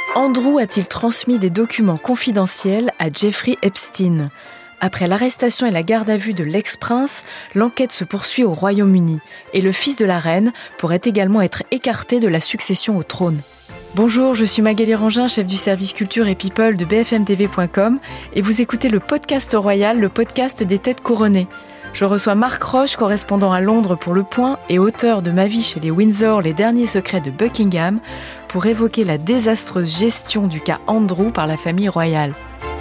Andrew a-t-il transmis des documents confidentiels à Jeffrey Epstein ? Après l'arrestation et la garde à vue de l'ex-prince, l'enquête se poursuit au Royaume-Uni et le fils de la reine pourrait également être écarté de la succession au trône. Bonjour, je suis Magali Rangin, chef du service culture et people de bfmtv.com et vous écoutez le podcast royal, le podcast des têtes couronnées. Je reçois Marc Roche, correspondant à Londres pour Le Point et auteur de Ma vie chez les Windsor, les derniers secrets de Buckingham, pour évoquer la désastreuse gestion du cas Andrew par la famille royale.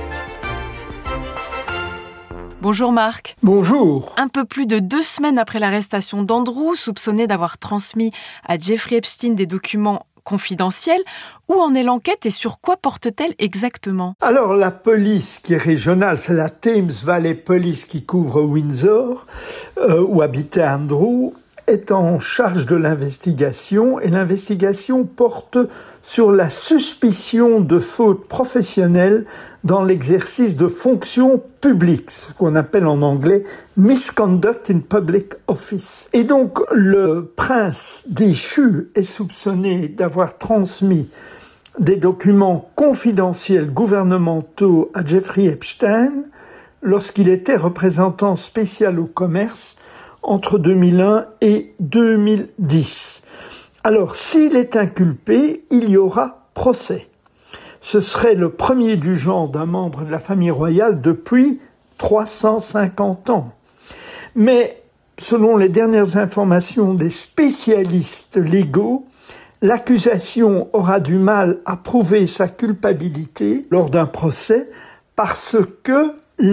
Bonjour Marc. Bonjour. Un peu plus de 2 semaines après l'arrestation d'Andrew, soupçonné d'avoir transmis à Jeffrey Epstein des documents confidentiels, où en est l'enquête et sur quoi porte-t-elle exactement ? Alors la police qui est régionale, c'est la Thames Valley Police qui couvre Windsor, où habitait Andrew, est en charge de l'investigation et l'investigation porte sur la suspicion de fautes professionnelles dans l'exercice de fonctions publiques, ce qu'on appelle en anglais « misconduct in public office ». Et donc le prince déchu est soupçonné d'avoir transmis des documents confidentiels gouvernementaux à Jeffrey Epstein lorsqu'il était représentant spécial au commerce entre 2001 et 2010. Alors, s'il est inculpé, il y aura procès. Ce serait le premier du genre d'un membre de la famille royale depuis 350 ans. Mais, selon les dernières informations des spécialistes légaux, l'accusation aura du mal à prouver sa culpabilité lors d'un procès parce que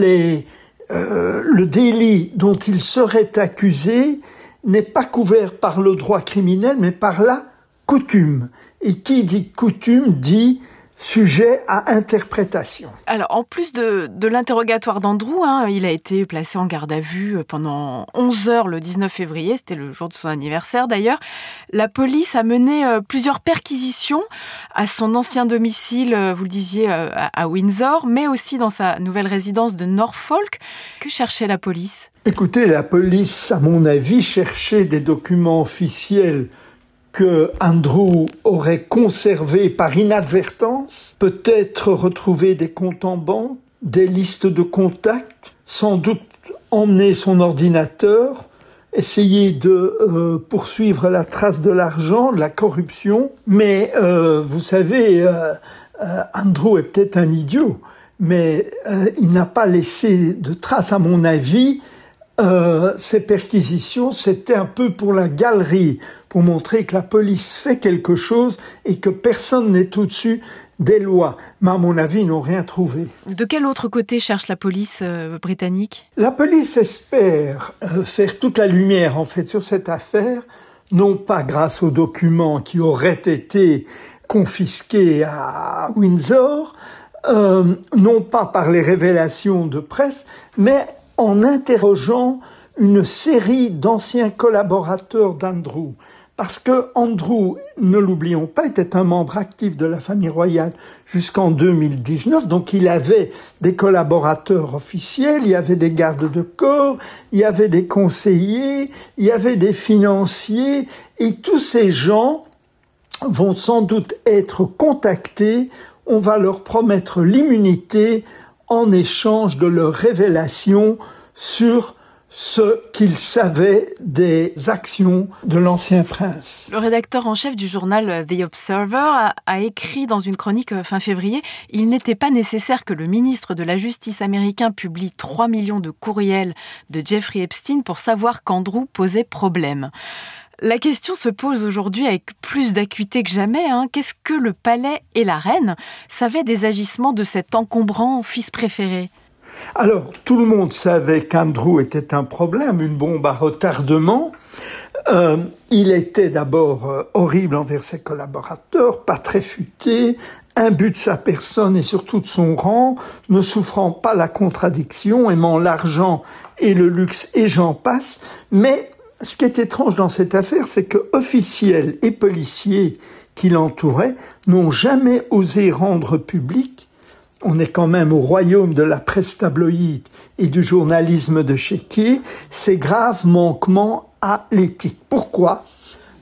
le délit dont il serait accusé n'est pas couvert par le droit criminel, mais par la coutume. Et qui dit coutume dit sujet à interprétation. Alors, en plus de l'interrogatoire d'Andrew, il a été placé en garde à vue pendant 11 heures le 19 février, c'était le jour de son anniversaire d'ailleurs. La police a mené plusieurs perquisitions à son ancien domicile, vous le disiez, à Windsor, mais aussi dans sa nouvelle résidence de Norfolk. Que cherchait la police ? Écoutez, la police, à mon avis, cherchait des documents officiels que Andrew aurait conservé par inadvertance, peut-être retrouver des comptes en banque, des listes de contacts, sans doute emmener son ordinateur, essayer de poursuivre la trace de l'argent, de la corruption. Mais vous savez, Andrew est peut-être un idiot, mais il n'a pas laissé de traces, à mon avis. Ces perquisitions, c'était un peu pour la galerie, pour montrer que la police fait quelque chose et que personne n'est au-dessus des lois. Mais à mon avis, ils n'ont rien trouvé. De quel autre côté cherche la police britannique ? La police espère faire toute la lumière en fait sur cette affaire, non pas grâce aux documents qui auraient été confisqués à Windsor, non pas par les révélations de presse, mais en interrogeant une série d'anciens collaborateurs d'Andrew. Parce que Andrew, ne l'oublions pas, était un membre actif de la famille royale jusqu'en 2019, donc il avait des collaborateurs officiels, il y avait des gardes de corps, il y avait des conseillers, il y avait des financiers, et tous ces gens vont sans doute être contactés, on va leur promettre l'immunité en échange de leurs révélations sur ce qu'ils savaient des actions de l'ancien prince. Le rédacteur en chef du journal The Observer a écrit dans une chronique fin février « Il n'était pas nécessaire que le ministre de la Justice américain publie 3 millions de courriels de Jeffrey Epstein pour savoir qu'Andrew posait problème ». La question se pose aujourd'hui avec plus d'acuité que jamais. Qu'est-ce que le palais et la reine savaient des agissements de cet encombrant fils préféré ? Alors, tout le monde savait qu'Andrew était un problème, une bombe à retardement. Il était d'abord horrible envers ses collaborateurs, pas très futé, imbu de sa personne et surtout de son rang, ne souffrant pas la contradiction, aimant l'argent et le luxe et j'en passe. Mais ce qui est étrange dans cette affaire, c'est que officiels et policiers qui l'entouraient n'ont jamais osé rendre public. On est quand même au royaume de la presse tabloïde et du journalisme de chéquier, ces graves manquements à l'éthique. Pourquoi ?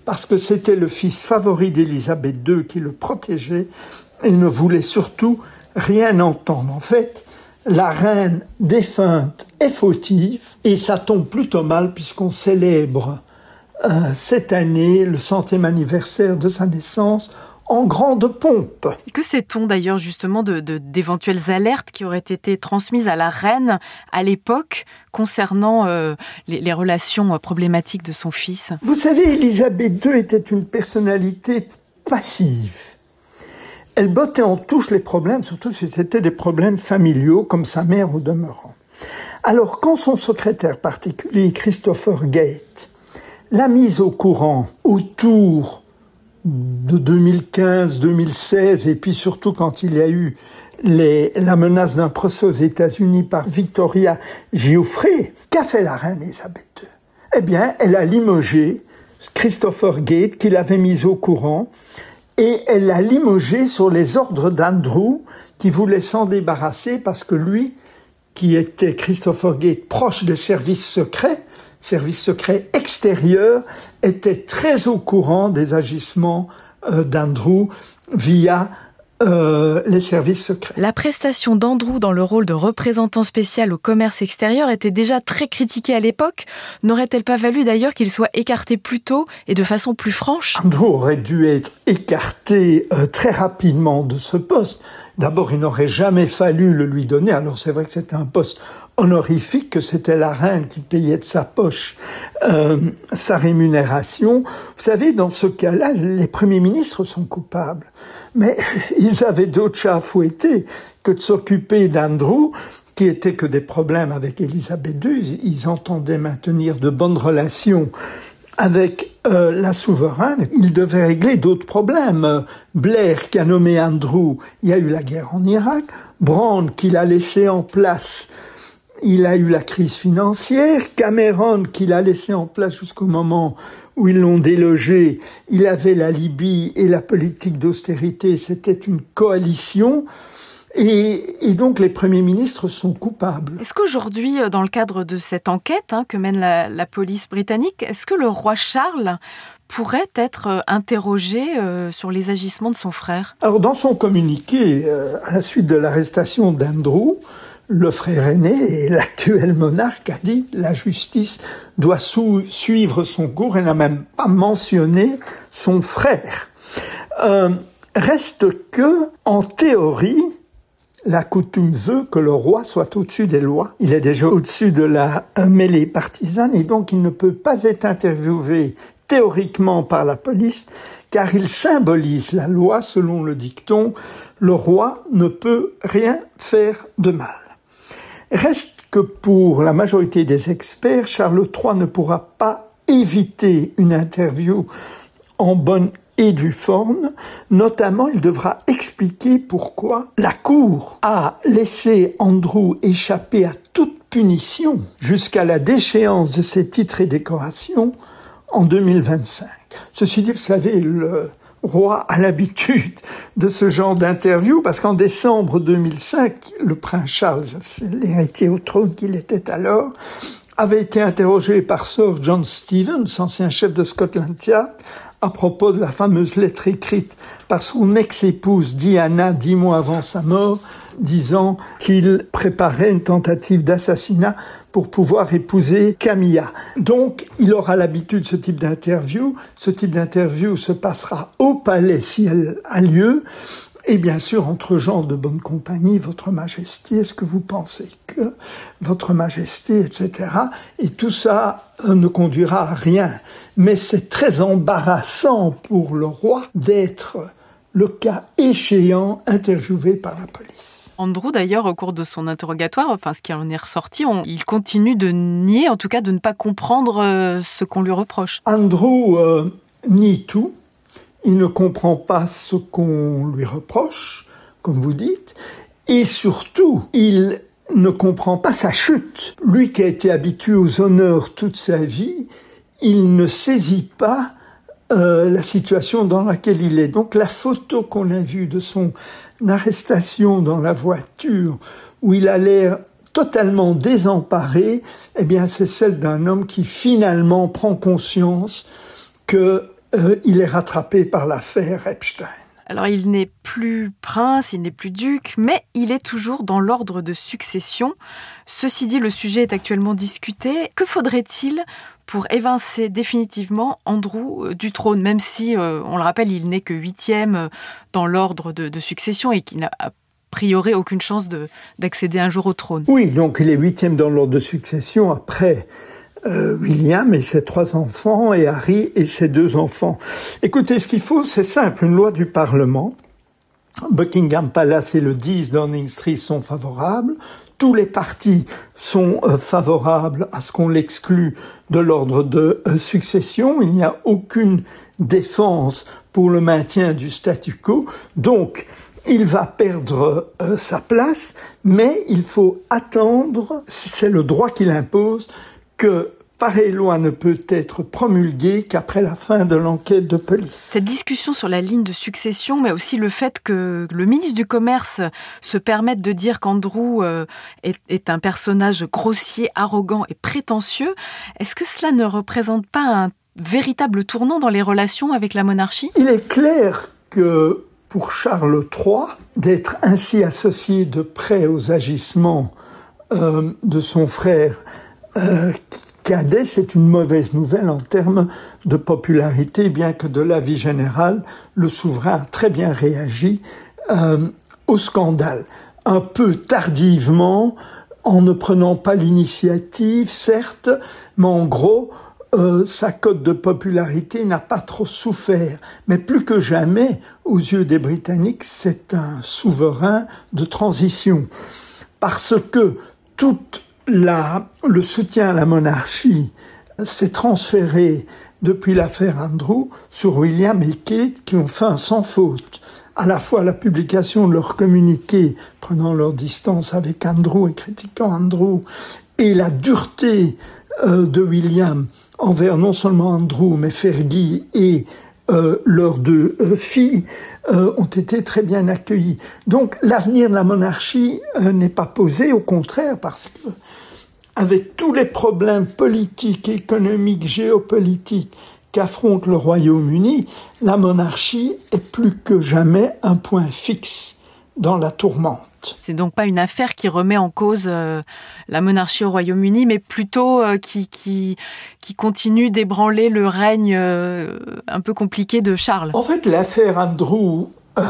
parce que c'était le fils favori d'Élisabeth II qui le protégeait et ne voulait surtout rien entendre. En fait, la reine défunte est fautive et ça tombe plutôt mal puisqu'on célèbre cette année le 100e anniversaire de sa naissance en grande pompe. Que sait-on d'ailleurs justement d'éventuelles alertes qui auraient été transmises à la reine à l'époque concernant les relations problématiques de son fils ? Vous savez, Élisabeth II était une personnalité passive. Elle bottait en touche les problèmes, surtout si c'était des problèmes familiaux, comme sa mère au demeurant. Alors, quand son secrétaire particulier, Christopher Gate, l'a mise au courant autour de 2015-2016, et puis surtout quand il y a eu la menace d'un procès aux États-Unis par Victoria Giuffre, qu'a fait la reine Elisabeth II ? Eh bien, elle a limogé Christopher Gate, qui l'avait mise au courant, et elle l'a limogé sur les ordres d'Andrew, qui voulait s'en débarrasser parce que lui, qui était Christopher Gate proche des services secrets extérieurs, était très au courant des agissements d'Andrew via les services secrets. La prestation d'Andrew dans le rôle de représentant spécial au commerce extérieur était déjà très critiquée à l'époque. N'aurait-elle pas valu d'ailleurs qu'il soit écarté plus tôt et de façon plus franche ? Andrew aurait dû être écarté très rapidement de ce poste. D'abord, il n'aurait jamais fallu le lui donner. Alors c'est vrai que c'était un poste honorifique, que c'était la reine qui payait de sa poche sa rémunération. Vous savez, dans ce cas-là, les premiers ministres sont coupables. Mais ils avaient d'autres chats à fouetter que de s'occuper d'Andrew, qui était que des problèmes avec Élisabeth II. Ils entendaient maintenir de bonnes relations avec la souveraine. Ils devaient régler d'autres problèmes. Blair, qui a nommé Andrew, il y a eu la guerre en Irak. Brown, qui l'a laissé en place, il a eu la crise financière. Cameron, qui l'a laissé en place jusqu'au moment où ils l'ont délogé, il avait la Libye et la politique d'austérité. C'était une coalition. Et donc les premiers ministres sont coupables. Est-ce qu'aujourd'hui, dans le cadre de cette enquête que mène la police britannique, est-ce que le roi Charles pourrait être interrogé sur les agissements de son frère ? Alors dans son communiqué, à la suite de l'arrestation d'Andrew, le frère aîné et l'actuel monarque a dit « la justice doit suivre son cours » et n'a même pas mentionné son frère. Reste que, en théorie, la coutume veut que le roi soit au-dessus des lois. Il est déjà au-dessus de la mêlée partisane et donc il ne peut pas être interviewé théoriquement par la police car il symbolise la loi selon le dicton « le roi ne peut rien faire de mal ». Reste que pour la majorité des experts, Charles III ne pourra pas éviter une interview en bonne et due forme. Notamment, il devra expliquer pourquoi la Cour a laissé Andrew échapper à toute punition jusqu'à la déchéance de ses titres et décorations en 2025. Ceci dit, vous savez, le roi a l'habitude de ce genre d'interview parce qu'en décembre 2005, le prince Charles, c'est l'héritier au trône qu'il était alors, avait été interrogé par Sir John Stevens, ancien chef de Scotland Yard, à propos de la fameuse lettre écrite par son ex-épouse Diana 10 mois avant sa mort, disant qu'il préparait une tentative d'assassinat pour pouvoir épouser Camilla. Donc, il aura l'habitude de ce type d'interview. Ce type d'interview se passera au palais si elle a lieu. Et bien sûr, entre gens de bonne compagnie, Votre Majesté, est-ce que vous pensez que Votre Majesté, etc. Et tout ça ne conduira à rien. Mais c'est très embarrassant pour le roi d'être, le cas échéant, interviewé par la police. Andrew, d'ailleurs, au cours de son interrogatoire, ce qui en est ressorti, il continue de nier, en tout cas de ne pas comprendre ce qu'on lui reproche. Andrew nie tout. Il ne comprend pas ce qu'on lui reproche, comme vous dites, et surtout, il ne comprend pas sa chute. Lui qui a été habitué aux honneurs toute sa vie, il ne saisit pas la situation dans laquelle il est. Donc la photo qu'on a vue de son arrestation dans la voiture, où il a l'air totalement désemparé, eh bien c'est celle d'un homme qui finalement prend conscience que il est rattrapé par l'affaire Epstein. Alors, il n'est plus prince, il n'est plus duc, mais il est toujours dans l'ordre de succession. Ceci dit, le sujet est actuellement discuté. Que faudrait-il pour évincer définitivement Andrew du trône, même si, on le rappelle, il n'est que 8e dans l'ordre de succession et qu'il n'a a priori aucune chance d'accéder un jour au trône. Oui, donc il est 8e dans l'ordre de succession après William et ses 3 enfants, et Harry et ses 2 enfants. Écoutez, ce qu'il faut, c'est simple, une loi du Parlement. Buckingham Palace et le 10 Downing Street sont favorables. Tous les partis sont favorables à ce qu'on l'exclue de l'ordre de succession. Il n'y a aucune défense pour le maintien du statu quo. Donc, il va perdre sa place, mais il faut attendre, c'est le droit qu'il impose, que pareille loi ne peut être promulguée qu'après la fin de l'enquête de police. Cette discussion sur la ligne de succession, mais aussi le fait que le ministre du Commerce se permette de dire qu'Andrew est un personnage grossier, arrogant et prétentieux, est-ce que cela ne représente pas un véritable tournant dans les relations avec la monarchie ? Il est clair que pour Charles III, d'être ainsi associé de près aux agissements de son frère cadet, c'est une mauvaise nouvelle en termes de popularité, bien que de l'avis général, le souverain a très bien réagi au scandale. Un peu tardivement, en ne prenant pas l'initiative, certes, mais en gros, sa cote de popularité n'a pas trop souffert. Mais plus que jamais, aux yeux des Britanniques, c'est un souverain de transition. Parce que le soutien à la monarchie s'est transféré depuis l'affaire Andrew sur William et Kate, qui ont fait un sans faute. À la fois la publication de leur communiqué prenant leur distance avec Andrew et critiquant Andrew, et la dureté de William envers non seulement Andrew, mais Fergie et leurs 2 filles, ont été très bien accueillis. Donc l'avenir de la monarchie n'est pas posé, au contraire, parce que avec tous les problèmes politiques, économiques, géopolitiques qu'affronte le Royaume-Uni, la monarchie est plus que jamais un point fixe dans la tourmente. C'est donc pas une affaire qui remet en cause la monarchie au Royaume-Uni, mais plutôt qui continue d'ébranler le règne un peu compliqué de Charles. En fait, l'affaire Andrew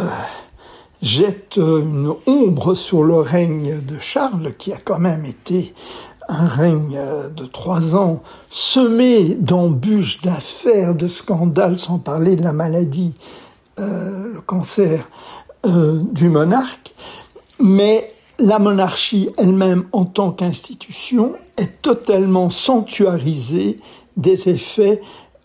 jette une ombre sur le règne de Charles, qui a quand même été un règne de 3 ans, semé d'embûches, d'affaires, de scandales, sans parler de la maladie, le cancer du monarque. Mais la monarchie elle-même, en tant qu'institution, est totalement sanctuarisée des effets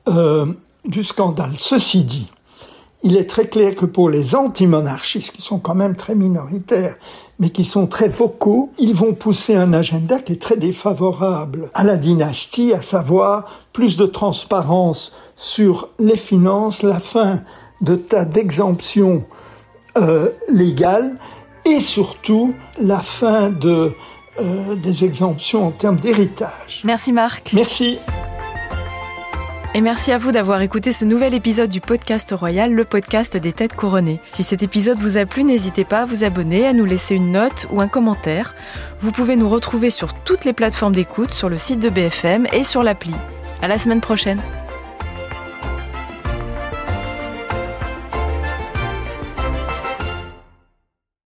du scandale. Ceci dit, il est très clair que pour les anti-monarchistes, qui sont quand même très minoritaires, mais qui sont très vocaux, ils vont pousser un agenda qui est très défavorable à la dynastie, à savoir plus de transparence sur les finances, la fin de tas d'exemptions légales, et surtout la fin des exemptions en termes d'héritage. Merci Marc. Merci. Et merci à vous d'avoir écouté ce nouvel épisode du Podcast Royal, le podcast des têtes couronnées. Si cet épisode vous a plu, n'hésitez pas à vous abonner, à nous laisser une note ou un commentaire. Vous pouvez nous retrouver sur toutes les plateformes d'écoute, sur le site de BFM et sur l'appli. À la semaine prochaine.